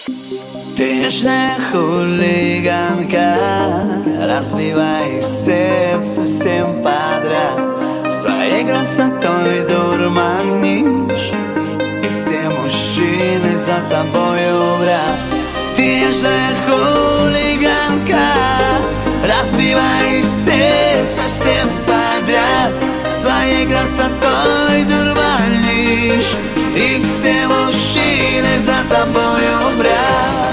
Ты нежная хулиганка, разбиваешь сердце всем подряд, своей красотой дурманишь, и все мужчины за тобою врят. Ты нежная хулиганка, разбиваешь сердце всем подряд, своей красотой дурманишь, и все мужчины за тобою врят.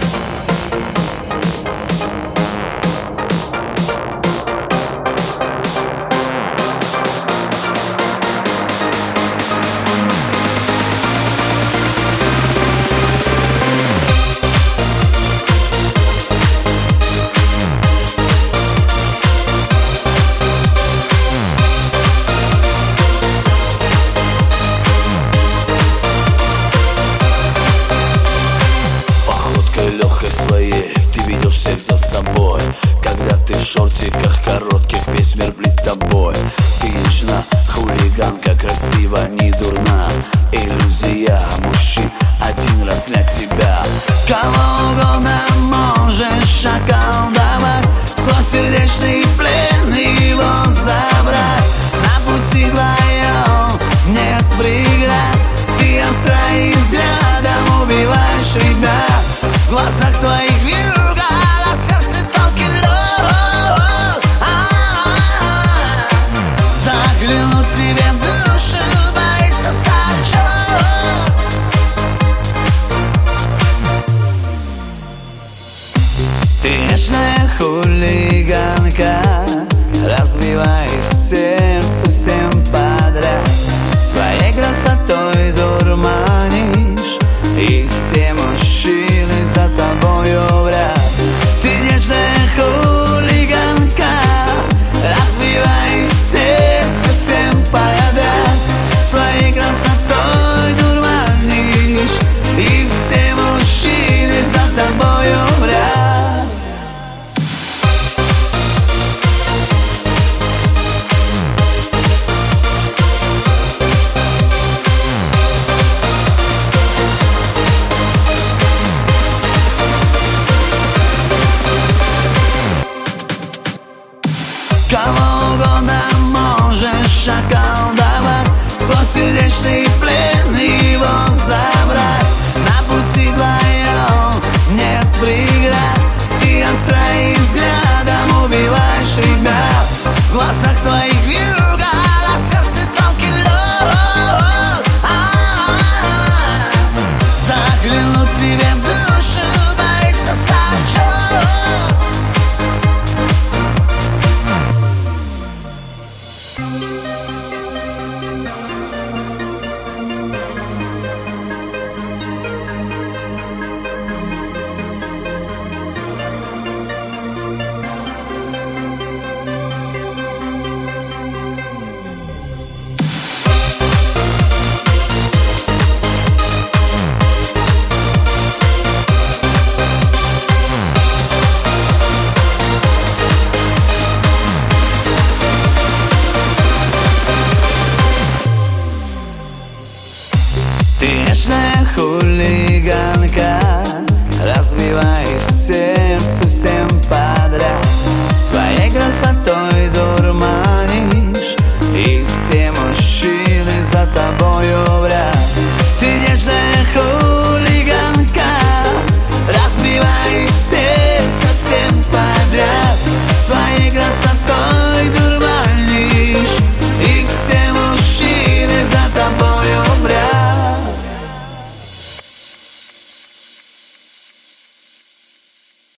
Своей ты ведешь всех за собой, когда ты в шортиках коротких, весь мир блит тобой. Ты нежна, хулиганка, красива, не дурна. Иллюзия мужчин один раз для тебя. Кого угодно можешь околдовать, свой сердечный плен его забрать. На пути твоем нет преград, ты остра и взглядом убиваешь ребят. В глазах твоих вижу гад, а сердце тонкий лед. Заглянуть тебе в душу боится сачок. Ты нежная хулиганка, разбиваешь сердце всем подряд, своей красотой дурманишь, и все мужчины за тобою врят. Ты нежная хулиганка, разбиваешь сердце всем подряд, своей красотой дурманишь, и все мужчины за тобою врят. Кого угодно можешь околдовать, свой сердечный